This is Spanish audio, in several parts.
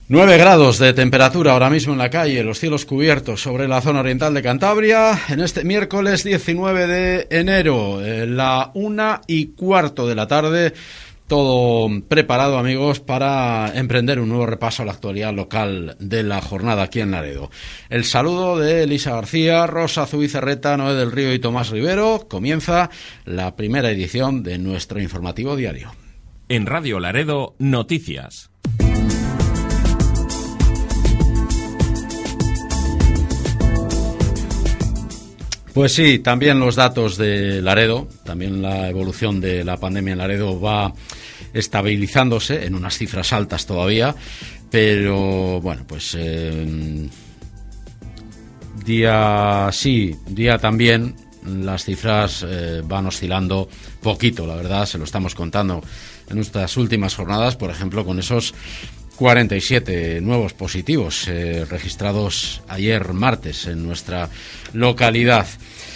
9 grados de temperatura ahora mismo en la calle, los cielos cubiertos sobre la zona oriental de Cantabria, en este miércoles 19 de enero, la 1:15 de la tarde, todo preparado, amigos, para emprender un nuevo repaso a la actualidad local de la jornada aquí en Laredo. El saludo de Elisa García, Rosa Zubizarreta, Noé del Río y Tomás Rivero. Comienza la primera edición de nuestro informativo diario. En Radio Laredo, noticias. Pues sí, también los datos de Laredo, también la evolución de la pandemia en Laredo va estabilizándose en unas cifras altas todavía, pero bueno, pues día sí, día también, las cifras van oscilando poquito, la verdad, se lo estamos contando en estas últimas jornadas, por ejemplo, con esos 47 nuevos positivos registrados ayer martes en nuestra localidad.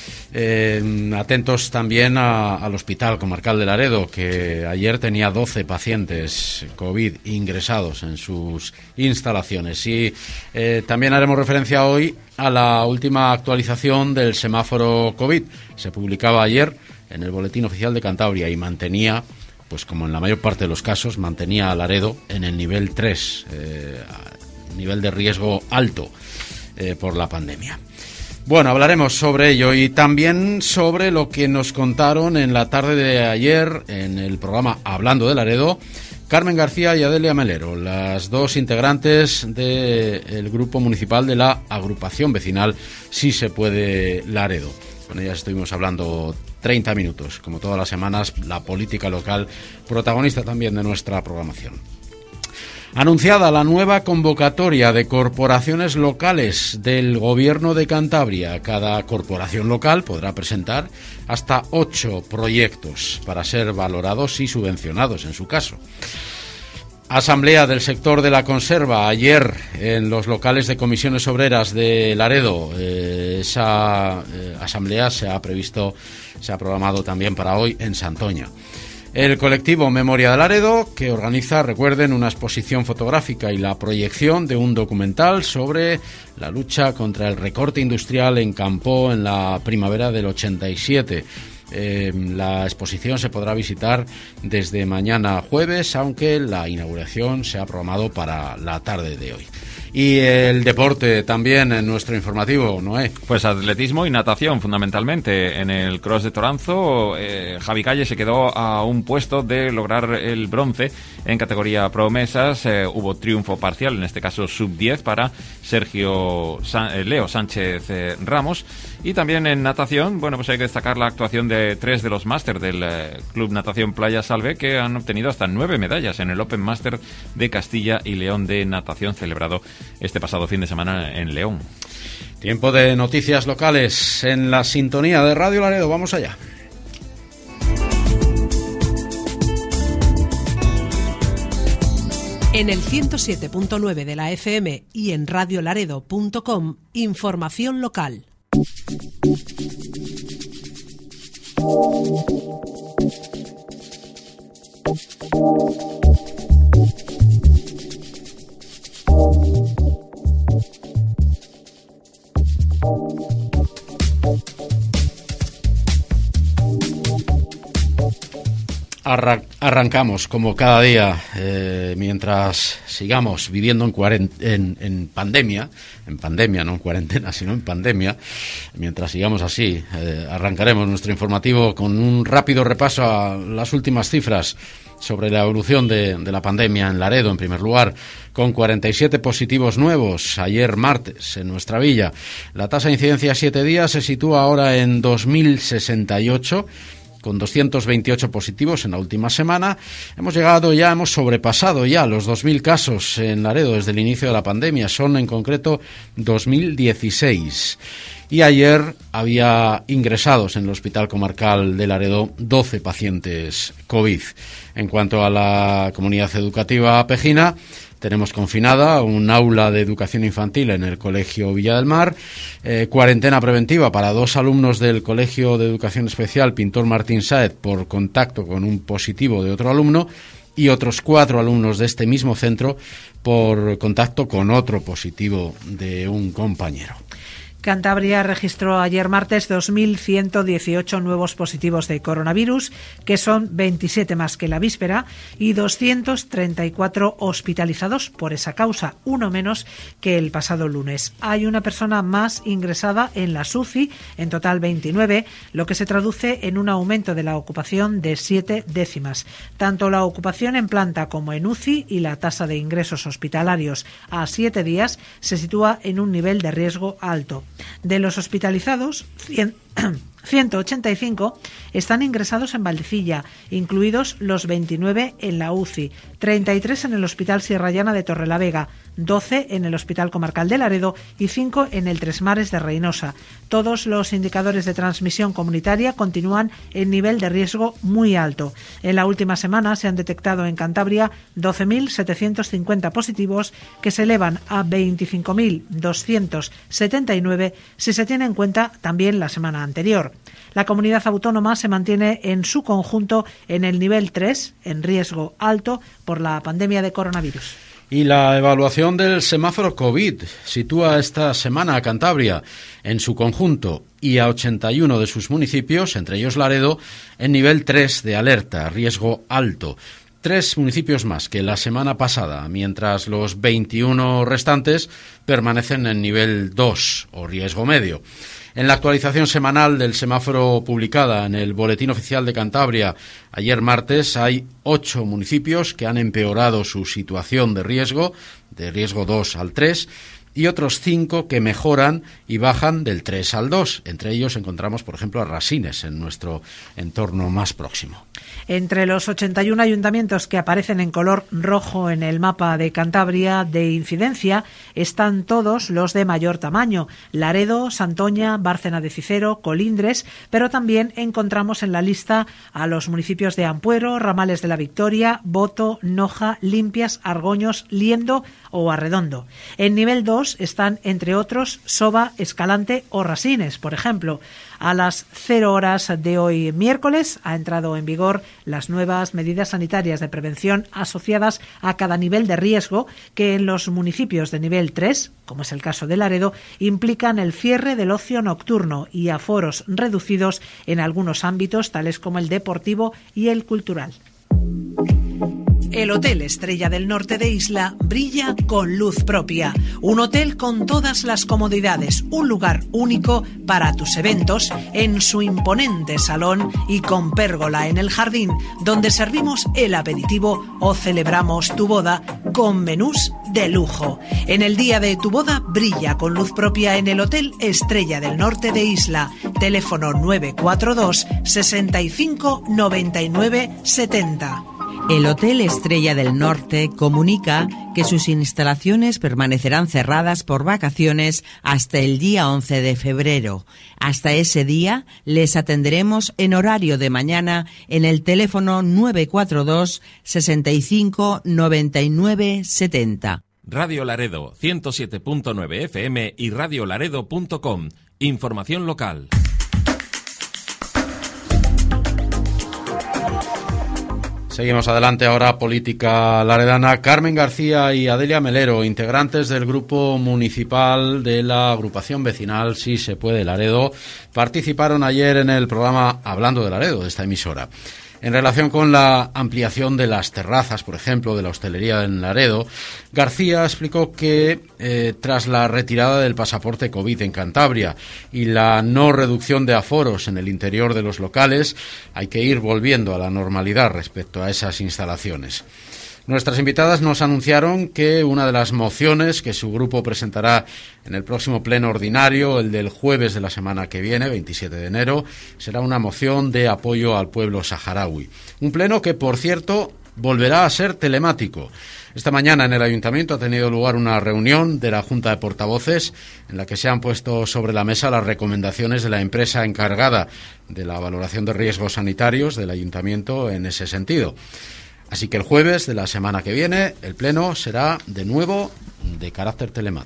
Atentos también al Hospital Comarcal de Laredo, que ayer tenía 12 pacientes COVID ingresados en sus instalaciones. Y también haremos referencia hoy a la última actualización del semáforo COVID. Se publicaba ayer en el Boletín Oficial de Cantabria y mantenía, pues como en la mayor parte de los casos, mantenía a Laredo en el nivel 3, nivel de riesgo alto por la pandemia. Bueno, hablaremos sobre ello y también sobre lo que nos contaron en la tarde de ayer en el programa Hablando de Laredo, Carmen García y Adelia Melero, las dos integrantes del grupo municipal de la agrupación vecinal Sí se puede Laredo. Con ellas estuvimos hablando 30 minutos, como todas las semanas, la política local, protagonista también de nuestra programación. Anunciada la nueva convocatoria de corporaciones locales del Gobierno de Cantabria. Cada corporación local podrá presentar hasta 8 proyectos para ser valorados y subvencionados en su caso. Asamblea del sector de la conserva ayer en los locales de comisiones obreras de Laredo. Esa asamblea se ha programado también para hoy en Santoña. El colectivo Memoria de Laredo, que organiza, recuerden, una exposición fotográfica y la proyección de un documental sobre la lucha contra el recorte industrial en Campó en la primavera del 87. La exposición se podrá visitar desde mañana jueves, aunque la inauguración se ha programado para la tarde de hoy. Y el deporte también en nuestro informativo, Noé. Pues atletismo y natación fundamentalmente. En el Cross de Toranzo, Javi Calle se quedó a un puesto de lograr el bronce en categoría promesas. Hubo triunfo parcial, en este caso sub-10 para Leo Sánchez Ramos. Y también en natación, bueno, pues hay que destacar la actuación de 3 de los máster del Club Natación Playa Salve, que han obtenido hasta 9 medallas en el Open Master de Castilla y León de natación celebrado este pasado fin de semana en León. Tiempo de noticias locales en la sintonía de Radio Laredo. Vamos allá. En el 107.9 de la FM y en radiolaredo.com, información local. Arrancamos como cada día, mientras sigamos viviendo en pandemia, no en cuarentena, sino en pandemia. Mientras sigamos así, arrancaremos nuestro informativo con un rápido repaso a las últimas cifras sobre la evolución de la pandemia en Laredo, en primer lugar, con 47 positivos nuevos ayer martes en nuestra villa. La tasa de incidencia a 7 días se sitúa ahora en 2.068, con 228 positivos en la última semana. Hemos sobrepasado ya los 2.000 casos en Laredo desde el inicio de la pandemia. Son en concreto 2.016. Y ayer había ingresados en el Hospital Comarcal de Laredo 12 pacientes COVID. En cuanto a la comunidad educativa pejina, tenemos confinada un aula de educación infantil en el Colegio Villa del Mar, cuarentena preventiva para 2 alumnos del Colegio de Educación Especial Pintor Martín Sáez por contacto con un positivo de otro alumno, y otros 4 alumnos de este mismo centro por contacto con otro positivo de un compañero. Cantabria registró ayer martes 2.118 nuevos positivos de coronavirus, que son 27 más que la víspera, y 234 hospitalizados por esa causa, uno menos que el pasado lunes. Hay una persona más ingresada en la UCI, en total 29, lo que se traduce en un aumento de la ocupación de 7 décimas. Tanto la ocupación en planta como en UCI y la tasa de ingresos hospitalarios a 7 días se sitúa en un nivel de riesgo alto. De los hospitalizados, 185 están ingresados en Valdecilla, incluidos los 29 en la UCI, 33 en el Hospital Sierra Llana de Torrelavega, 12 en el Hospital Comarcal de Laredo y 5 en el Tres Mares de Reynosa. Todos los indicadores de transmisión comunitaria continúan en nivel de riesgo muy alto. En la última semana se han detectado en Cantabria 12.750 positivos, que se elevan a 25.279 si se tiene en cuenta también la semana anterior. La comunidad autónoma se mantiene en su conjunto en el nivel 3, en riesgo alto por la pandemia de coronavirus. Y la evaluación del semáforo COVID sitúa esta semana a Cantabria en su conjunto y a 81 de sus municipios, entre ellos Laredo, en nivel 3 de alerta, riesgo alto. 3 municipios más que la semana pasada, mientras los 21 restantes permanecen en nivel 2 o riesgo medio. En la actualización semanal del semáforo publicada en el Boletín Oficial de Cantabria ayer martes, hay 8 municipios que han empeorado su situación de riesgo 2 al 3, y otros 5 que mejoran y bajan del 3 al 2. Entre ellos encontramos, por ejemplo, a Rasines, en nuestro entorno más próximo. Entre los 81 ayuntamientos que aparecen en color rojo en el mapa de Cantabria de incidencia están todos los de mayor tamaño: Laredo, Santoña, Bárcena de Cicero, Colindres, pero también encontramos en la lista a los municipios de Ampuero, Ramales de la Victoria, Boto, Noja, Limpias, Argoños, Liendo o Arredondo. En nivel 2 están, entre otros, Soba, Escalante o Rasines, por ejemplo. A las 0 horas de hoy miércoles ha entrado en vigor las nuevas medidas sanitarias de prevención asociadas a cada nivel de riesgo, que en los municipios de nivel 3, como es el caso de Laredo, implican el cierre del ocio nocturno y aforos reducidos en algunos ámbitos, tales como el deportivo y el cultural. El Hotel Estrella del Norte de Isla brilla con luz propia. Un hotel con todas las comodidades, un lugar único para tus eventos en su imponente salón y con pérgola en el jardín, donde servimos el aperitivo o celebramos tu boda con menús de lujo. En el día de tu boda brilla con luz propia en el Hotel Estrella del Norte de Isla. Teléfono 942 65 99 70. El Hotel Estrella del Norte comunica que sus instalaciones permanecerán cerradas por vacaciones hasta el día 11 de febrero. Hasta ese día les atenderemos en horario de mañana en el teléfono 942 65 99 70. Radio Laredo 107.9 FM y radiolaredo.com. Información local. Seguimos adelante ahora, política laredana. Carmen García y Adelia Melero, integrantes del grupo municipal de la agrupación vecinal Sí se puede Laredo, participaron ayer en el programa Hablando de Laredo, de esta emisora. En relación con la ampliación de las terrazas, por ejemplo, de la hostelería en Laredo, García explicó que tras la retirada del pasaporte COVID en Cantabria y la no reducción de aforos en el interior de los locales, hay que ir volviendo a la normalidad respecto a esas instalaciones. Nuestras invitadas nos anunciaron que una de las mociones que su grupo presentará en el próximo pleno ordinario, el del jueves de la semana que viene, 27 de enero, será una moción de apoyo al pueblo saharaui. Un pleno que, por cierto, volverá a ser telemático. Esta mañana en el Ayuntamiento ha tenido lugar una reunión de la Junta de Portavoces en la que se han puesto sobre la mesa las recomendaciones de la empresa encargada de la valoración de riesgos sanitarios del Ayuntamiento en ese sentido. Así que el jueves de la semana que viene el pleno será de nuevo de carácter telemático.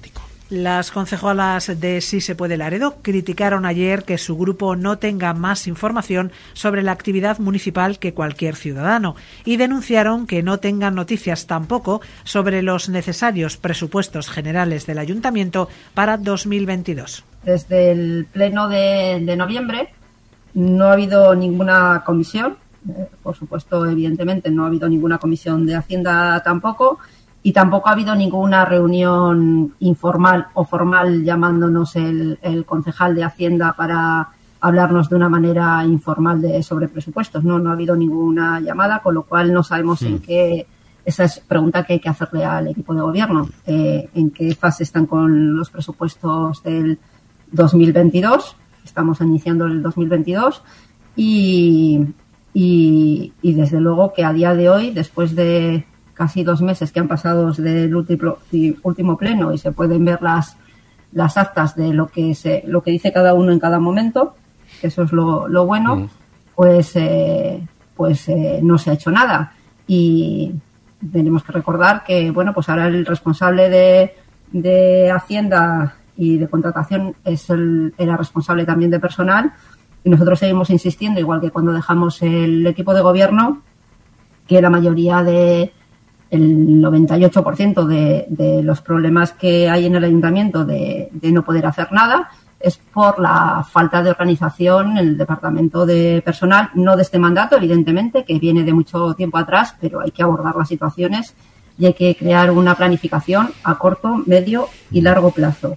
Las concejalas de Sí se puede Laredo criticaron ayer que su grupo no tenga más información sobre la actividad municipal que cualquier ciudadano y denunciaron que no tengan noticias tampoco sobre los necesarios presupuestos generales del Ayuntamiento para 2022. Desde el pleno de noviembre no ha habido ninguna comisión, por supuesto, evidentemente no ha habido ninguna comisión de Hacienda tampoco. Y tampoco ha habido ninguna reunión informal o formal llamándonos el concejal de Hacienda para hablarnos de una manera informal sobre presupuestos. No ha habido ninguna llamada, con lo cual no sabemos en qué. Esa es pregunta que hay que hacerle al equipo de gobierno. ¿En qué fase están con los presupuestos del 2022? Estamos iniciando el 2022 y desde luego que a día de hoy, después de casi 2 meses que han pasado desde el último pleno y se pueden ver las actas de lo que dice cada uno en cada momento, que eso es lo bueno, pues no se ha hecho nada. Y tenemos que recordar que, bueno, pues ahora el responsable de Hacienda y de contratación era responsable también de personal, y nosotros seguimos insistiendo, igual que cuando dejamos el equipo de gobierno, que la mayoría el 98% de los problemas que hay en el ayuntamiento de no poder hacer nada es por la falta de organización en el departamento de personal, no de este mandato, evidentemente, que viene de mucho tiempo atrás, pero hay que abordar las situaciones y hay que crear una planificación a corto, medio y largo plazo.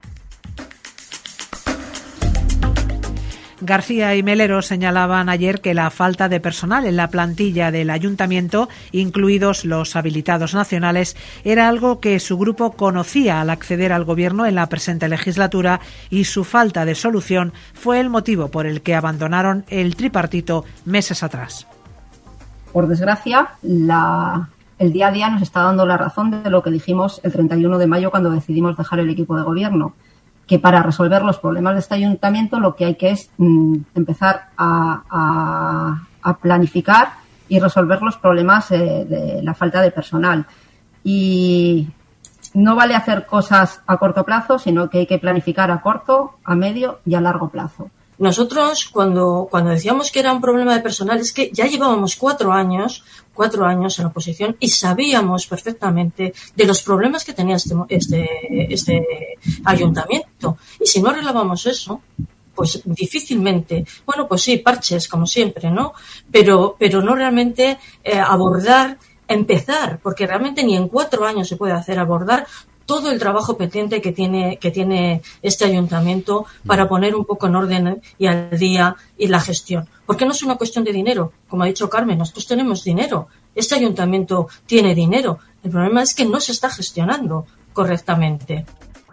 García y Melero señalaban ayer que la falta de personal en la plantilla del ayuntamiento, incluidos los habilitados nacionales, era algo que su grupo conocía al acceder al gobierno en la presente legislatura y su falta de solución fue el motivo por el que abandonaron el tripartito meses atrás. Por desgracia, el día a día nos está dando la razón de lo que dijimos el 31 de mayo cuando decidimos dejar el equipo de gobierno, que para resolver los problemas de este ayuntamiento lo que hay que es empezar a planificar y resolver los problemas de la falta de personal. Y no vale hacer cosas a corto plazo, sino que hay que planificar a corto, a medio y a largo plazo. Nosotros, cuando decíamos que era un problema de personal, es que ya llevábamos 4 años en la oposición y sabíamos perfectamente de los problemas que tenía este ayuntamiento. Y si no arreglábamos eso, pues difícilmente, bueno, pues sí, parches, como siempre, ¿no? Pero no realmente empezar, porque realmente ni en 4 años se puede abordar todo el trabajo pendiente que tiene este ayuntamiento para poner un poco en orden y al día y la gestión. Porque no es una cuestión de dinero, como ha dicho Carmen, nosotros tenemos dinero, este ayuntamiento tiene dinero, el problema es que no se está gestionando correctamente.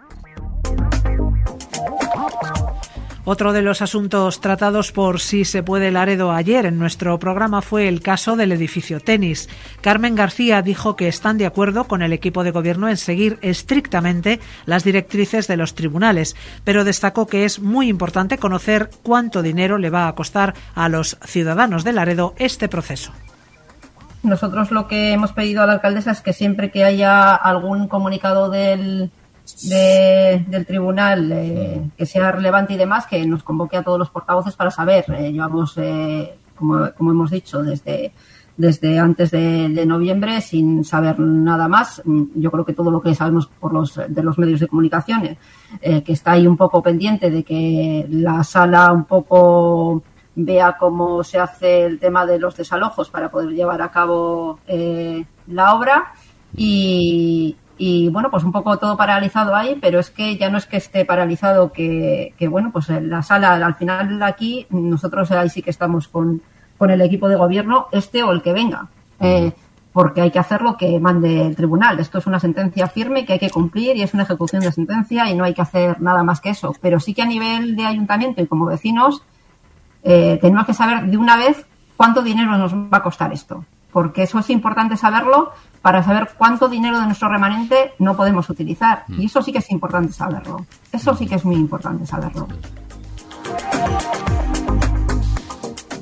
Otro de los asuntos tratados por Sí se puede Laredo ayer en nuestro programa fue el caso del edificio Tenis. Carmen García dijo que están de acuerdo con el equipo de gobierno en seguir estrictamente las directrices de los tribunales, pero destacó que es muy importante conocer cuánto dinero le va a costar a los ciudadanos de Laredo este proceso. Nosotros lo que hemos pedido a la alcaldesa es que siempre que haya algún comunicado del tribunal que sea relevante y demás, que nos convoque a todos los portavoces para saber. Llevamos, como hemos dicho, desde antes de noviembre sin saber nada más. Yo creo que todo lo que sabemos de los medios de comunicación, que está ahí un poco pendiente de que la sala un poco vea cómo se hace el tema de los desalojos para poder llevar a cabo la obra y bueno, pues un poco todo paralizado ahí, pero es que ya no es que esté paralizado, que bueno, pues la sala al final de aquí, nosotros ahí sí que estamos con el equipo de gobierno, o el que venga, porque hay que hacer lo que mande el tribunal. Esto es una sentencia firme que hay que cumplir y es una ejecución de sentencia y no hay que hacer nada más que eso. Pero sí que a nivel de ayuntamiento y como vecinos tenemos que saber de una vez cuánto dinero nos va a costar esto, porque eso es importante saberlo para saber cuánto dinero de nuestro remanente no podemos utilizar. Y eso sí que es importante saberlo. Eso sí que es muy importante saberlo.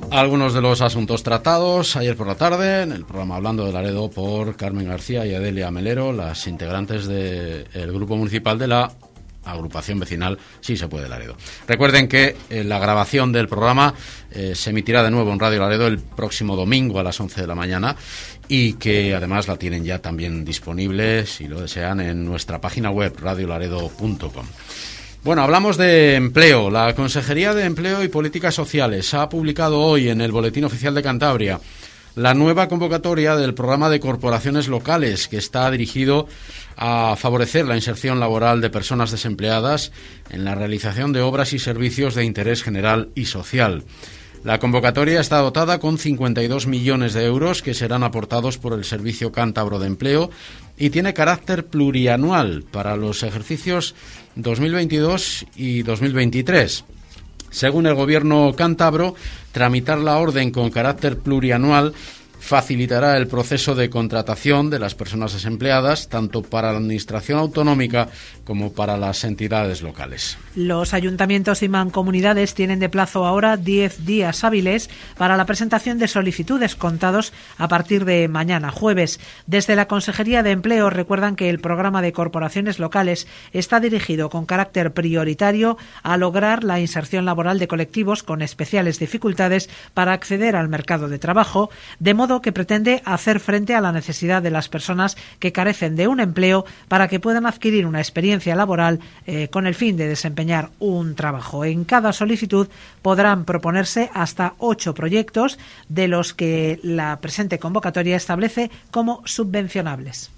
Algunos de los asuntos tratados ayer por la tarde en el programa Hablando de Laredo por Carmen García y Adelia Melero, las integrantes del Grupo Municipal de la Agrupación Vecinal Sí se puede Laredo. Recuerden que la grabación del programa se emitirá de nuevo en Radio Laredo el próximo domingo a las 11 de la mañana y que además la tienen ya también disponible, si lo desean, en nuestra página web radiolaredo.com. Bueno, hablamos de empleo. La Consejería de Empleo y Políticas Sociales ha publicado hoy en el Boletín Oficial de Cantabria la nueva convocatoria del programa de corporaciones locales, que está dirigido a favorecer la inserción laboral de personas desempleadas en la realización de obras y servicios de interés general y social. La convocatoria está dotada con 52 millones de euros que serán aportados por el Servicio Cántabro de Empleo y tiene carácter plurianual para los ejercicios 2022 y 2023. Según el Gobierno cántabro, tramitar la orden con carácter plurianual facilitará el proceso de contratación de las personas desempleadas, tanto para la Administración autonómica como para las entidades locales. Los ayuntamientos y mancomunidades tienen de plazo ahora 10 días hábiles para la presentación de solicitudes, contados a partir de mañana, jueves. Desde la Consejería de Empleo recuerdan que el programa de corporaciones locales está dirigido con carácter prioritario a lograr la inserción laboral de colectivos con especiales dificultades para acceder al mercado de trabajo, de modo que pretende hacer frente a la necesidad de las personas que carecen de un empleo para que puedan adquirir una experiencia laboral con el fin de desempeñar un trabajo. En cada solicitud podrán proponerse hasta 8 proyectos, de los que la presente convocatoria establece como subvencionables.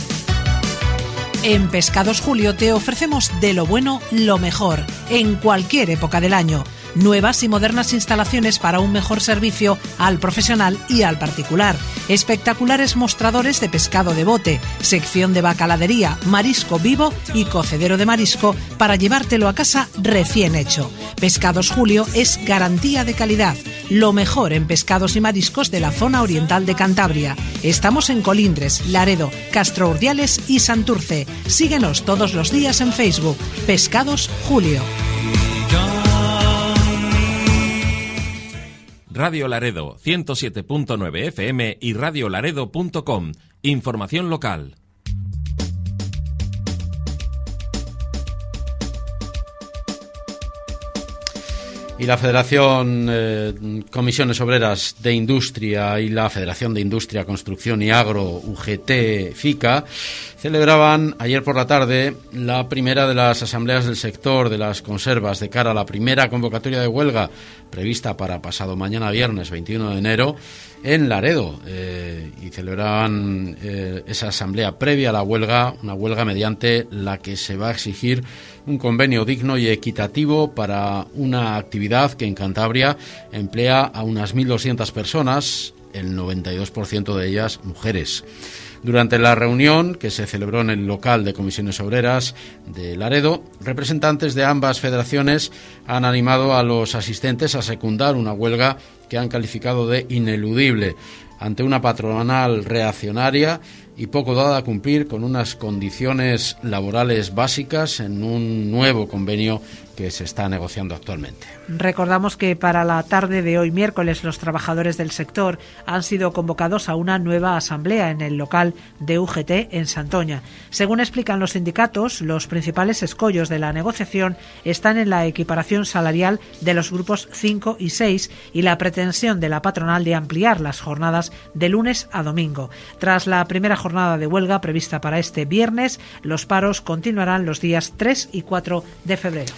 En Pescados Julio te ofrecemos de lo bueno lo mejor, en cualquier época del año. Nuevas y modernas instalaciones para un mejor servicio al profesional y al particular. Espectaculares mostradores de pescado de bote, sección de bacaladería, marisco vivo y cocedero de marisco para llevártelo a casa recién hecho. Pescados Julio es garantía de calidad. Lo mejor en pescados y mariscos de la zona oriental de Cantabria. Estamos en Colindres, Laredo, Castro Urdiales y Santurce. Síguenos todos los días en Facebook. Pescados Julio. Radio Laredo 107.9 FM y radiolaredo.com. Información local. Y la Federación Comisiones Obreras de Industria y la Federación de Industria, Construcción y Agro, UGT-FICA, celebraban ayer por la tarde la primera de las asambleas del sector de las conservas de cara a la primera convocatoria de huelga prevista para pasado mañana viernes 21 de enero en Laredo, y celebraban esa asamblea previa a la huelga, una huelga mediante la que se va a exigir un convenio digno y equitativo para una actividad que en Cantabria emplea a unas 1.200 personas, el 92% de ellas mujeres. Durante la reunión que se celebró en el local de Comisiones Obreras de Laredo, representantes de ambas federaciones han animado a los asistentes a secundar una huelga que han calificado de ineludible ante una patronal reaccionaria y poco dada a cumplir con unas condiciones laborales básicas en un nuevo convenio que se está negociando actualmente. Recordamos que para la tarde de hoy miércoles los trabajadores del sector han sido convocados a una nueva asamblea en el local de UGT en Santoña. Según explican los sindicatos, los principales escollos de la negociación están en la equiparación salarial de los grupos 5 y 6 y la pretensión de la patronal de ampliar las jornadas de lunes a domingo. Tras la primera jornada de huelga prevista para este viernes, los paros continuarán los días 3 y 4 de febrero.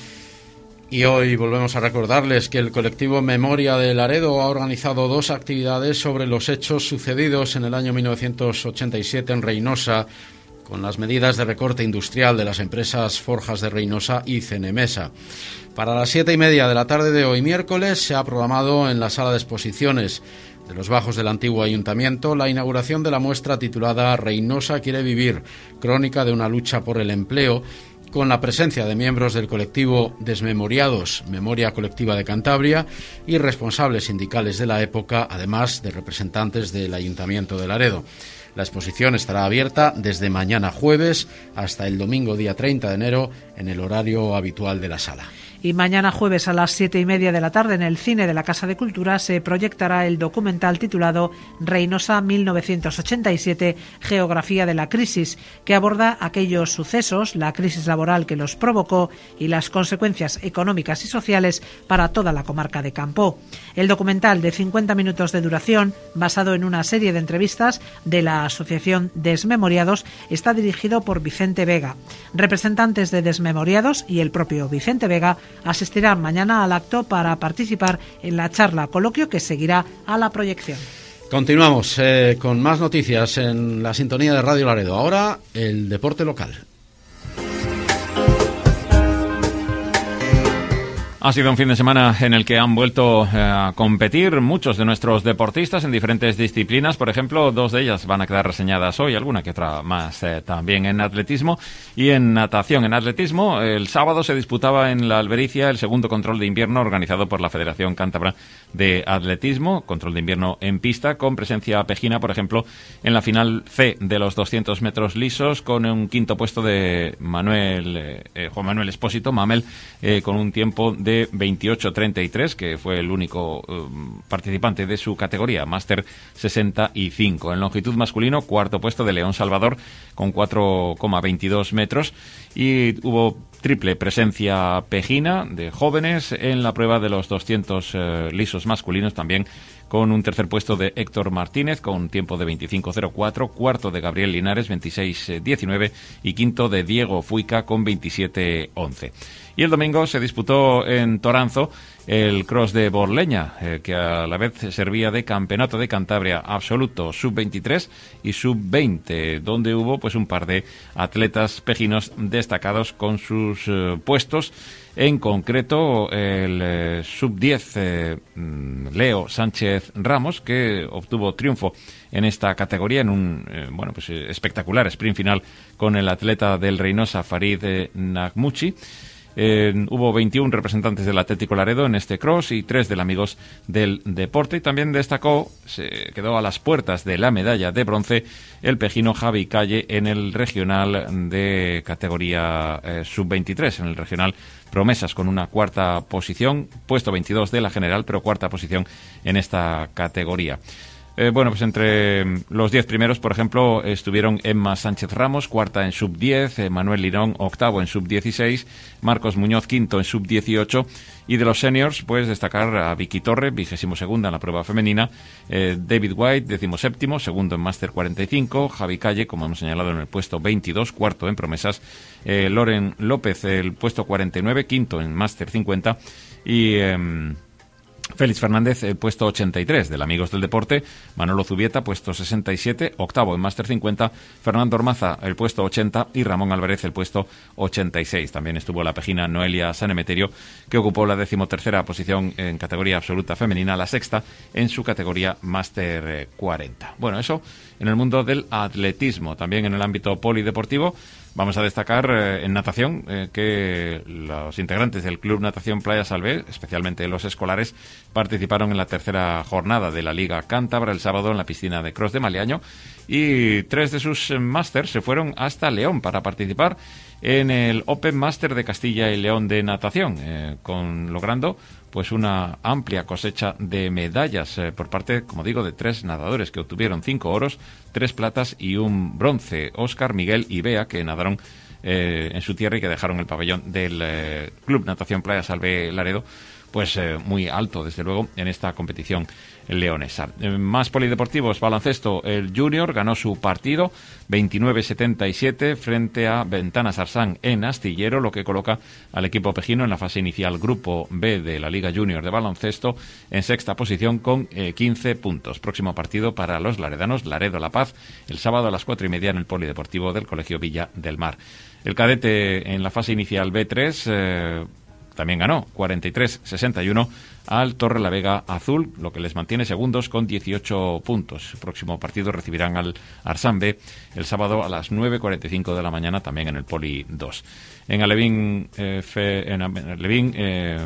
Y hoy volvemos a recordarles que el colectivo Memoria de Laredo ha organizado 2 actividades sobre los hechos sucedidos en el año 1987 en Reinosa, con las medidas de recorte industrial de las empresas Forjas de Reinosa y Cenemesa. Para las 7:30 de la tarde de hoy miércoles se ha programado en la sala de exposiciones de los Bajos del antiguo ayuntamiento la inauguración de la muestra titulada Reinosa quiere vivir, crónica de una lucha por el empleo, con la presencia de miembros del colectivo Desmemoriados, Memoria Colectiva de Cantabria, y responsables sindicales de la época, además de representantes del Ayuntamiento de Laredo. La exposición estará abierta desde mañana jueves hasta el domingo día 30 de enero en el horario habitual de la sala. Y mañana jueves a las 7:30 de la tarde en el cine de la Casa de Cultura se proyectará el documental titulado Reinosa 1987, Geografía de la Crisis, que aborda aquellos sucesos, la crisis laboral que los provocó y las consecuencias económicas y sociales para toda la comarca de Campoo. El documental, de 50 minutos de duración, basado en una serie de entrevistas de la Asociación Desmemoriados, está dirigido por Vicente Vega. Representantes de Desmemoriados y el propio Vicente Vega asistirán mañana al acto para participar en la charla coloquio que seguirá a la proyección. Continuamos con más noticias en la sintonía de Radio Laredo. Ahora el deporte local. Ha sido un fin de semana en el que han vuelto a competir muchos de nuestros deportistas en diferentes disciplinas. Por ejemplo, 2 de ellas van a quedar reseñadas hoy, alguna que otra más también en atletismo y en natación. En atletismo, el sábado se disputaba en la Albericia el segundo control de invierno organizado por la Federación Cántabra de Atletismo, control de invierno en pista, con presencia pejina, por ejemplo, en la final C de los 200 metros lisos, con un quinto puesto de Juan Manuel Espósito, Mamel, con un tiempo de 28.33, que fue el único participante de su categoría, máster 65. En longitud masculino, cuarto puesto de León Salvador, con 4,22 metros, y hubo triple presencia pejina de jóvenes en la prueba de los 200 lisos masculinos, también con un tercer puesto de Héctor Martínez con un tiempo de 25.04, cuarto de Gabriel Linares 26.19 y quinto de Diego Fuica con 27.11. Y el domingo se disputó en Toranzo el cross de Borleña, que a la vez servía de campeonato de Cantabria absoluto sub-23 y sub-20, donde hubo pues un par de atletas pejinos destacados con sus puestos. En concreto, el sub-10 Leo Sánchez Ramos, que obtuvo triunfo en esta categoría en un espectacular sprint final con el atleta del Reinosa Farid Nagmuchi. Hubo 21 representantes del Atlético Laredo en este cross y 3 del Amigos del Deporte. Y también se quedó a las puertas de la medalla de bronce el pejino Javi Calle en el regional de categoría sub-23, en el regional Promesas, con una cuarta posición, puesto 22 de la general, pero cuarta posición en esta categoría. Pues entre los 10 primeros, por ejemplo, estuvieron Emma Sánchez Ramos, cuarta en sub-10, Manuel Lirón, octavo en sub-16, Marcos Muñoz, quinto en sub-18, y de los seniors, pues destacar a Vicky Torre, 22ª en la prueba femenina, David White, 17º, segundo en máster 45, Javi Calle, como hemos señalado, en el puesto 22, cuarto en promesas, Loren López, el puesto 49, quinto en máster 50, y Félix Fernández, el puesto 83 del Amigos del Deporte, Manolo Zubieta, puesto 67, octavo en máster 50, Fernando Ormaza, el puesto 80 y Ramón Álvarez, el puesto 86. También estuvo la pejina Noelia Sanemeterio, que ocupó la 13ª posición en categoría absoluta femenina, la sexta en su categoría máster 40. Bueno, eso en el mundo del atletismo. También en el ámbito polideportivo vamos a destacar en natación que los integrantes del Club Natación Playa Salvé, especialmente los escolares, participaron en la tercera jornada de la Liga Cántabra el sábado en la piscina de Cros de Maliaño, y 3 de sus másters se fueron hasta León para participar en el Open Master de Castilla y León de natación, logrando pues una amplia cosecha de medallas por parte, como digo, de 3 nadadores que obtuvieron 5 oros, 3 platas y un bronce: Óscar, Miguel y Bea, que nadaron en su tierra y que dejaron el pabellón del Club Natación Playa Salvé Laredo pues muy alto, desde luego, en esta competición leonesa. Más polideportivos, baloncesto. El Junior ganó su partido 29-77 frente a Ventanas Arsán en Astillero, lo que coloca al equipo pejino en la fase inicial Grupo B de la Liga Junior de baloncesto en sexta posición con 15 puntos. Próximo partido para los laredanos, Laredo-La Paz, el sábado a las 4:30 en el polideportivo del Colegio Villa del Mar. El cadete en la fase inicial B3 también ganó 43-61 al Torrelavega Azul, lo que les mantiene segundos con 18 puntos. El próximo partido recibirán al Arsán B el sábado a las 9:45 de la mañana, también en el Poli 2. En Alevín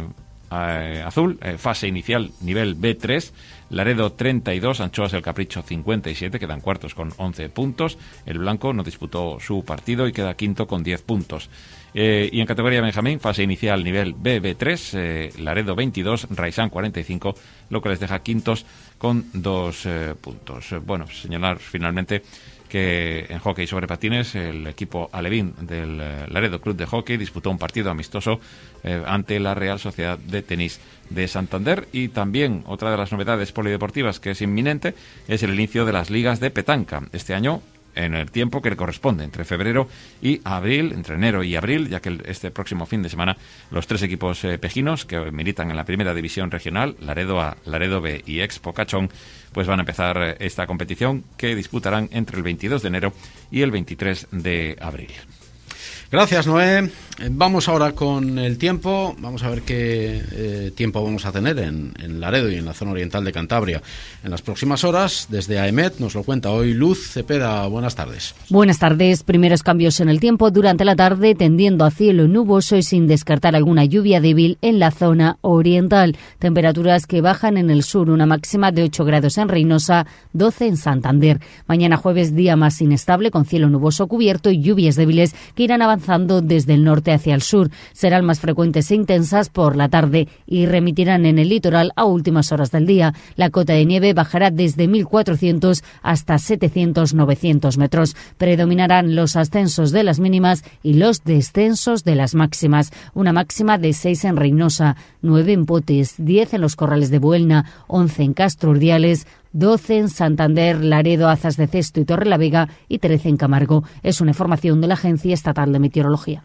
azul, fase inicial nivel B3, Laredo 32, Anchoas el Capricho 57, quedan cuartos con 11 puntos. El blanco no disputó su partido y queda quinto con 10 puntos. Y en categoría Benjamín, fase inicial nivel BB3, Laredo 22, Raisán 45, lo que les deja quintos con 2 puntos. Bueno, señalar finalmente que en hockey sobre patines el equipo alevín del Laredo Club de Hockey disputó un partido amistoso ante la Real Sociedad de Tenis de Santander. Y también otra de las novedades polideportivas que es inminente es el inicio de las ligas de petanca. Este año en el tiempo que le corresponde, entre febrero y abril, entre enero y abril, ya que este próximo fin de semana los 3 equipos pejinos que militan en la primera división regional, Laredo A, Laredo B y Expo Cachón, pues van a empezar esta competición que disputarán entre el 22 de enero y el 23 de abril. Gracias, Noé. Vamos ahora con el tiempo. Vamos a ver qué tiempo vamos a tener en Laredo y en la zona oriental de Cantabria en las próximas horas. Desde AEMET nos lo cuenta hoy Luz Cepeda. Buenas tardes. Buenas tardes. Primeros cambios en el tiempo durante la tarde, tendiendo a cielo nuboso y sin descartar alguna lluvia débil en la zona oriental. Temperaturas que bajan en el sur, una máxima de 8 grados en Reynosa, 12 en Santander. Mañana jueves, día más inestable, con cielo nuboso cubierto y lluvias débiles que irán avanzando desde el norte hacia el sur. Serán más frecuentes e intensas por la tarde y remitirán en el litoral a últimas horas del día. La cota de nieve bajará desde 1.400 hasta 700-900 metros. Predominarán los ascensos de las mínimas y los descensos de las máximas. Una máxima de 6 en Reynosa, 9 en Potes, 10 en los Corrales de Buelna, 11 en Castro Urdiales, 12 en Santander, Laredo, Azas de Cesto y Torrelavega y 13 en Camargo. Es una información de la Agencia Estatal de Meteorología.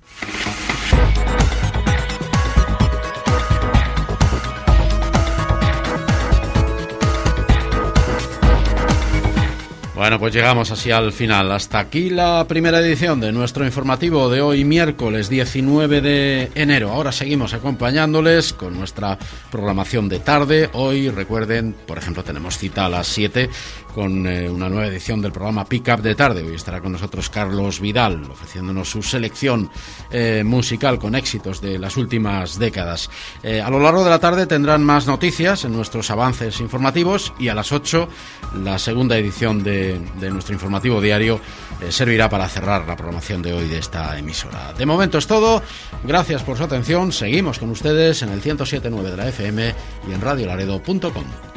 Bueno, pues llegamos así al final. Hasta aquí la primera edición de nuestro informativo de hoy, miércoles 19 de enero. Ahora seguimos acompañándoles con nuestra programación de tarde. Hoy, recuerden, por ejemplo, tenemos cita a las 7 con una nueva edición del programa Pick Up de tarde. Hoy estará con nosotros Carlos Vidal, ofreciéndonos su selección musical con éxitos de las últimas décadas. A lo largo de la tarde tendrán más noticias en nuestros avances informativos y a las 8 la segunda edición de nuestro informativo diario servirá para cerrar la programación de hoy de esta emisora. De momento es todo. Gracias por su atención. Seguimos con ustedes en el 107.9 de la FM y en radiolaredo.com.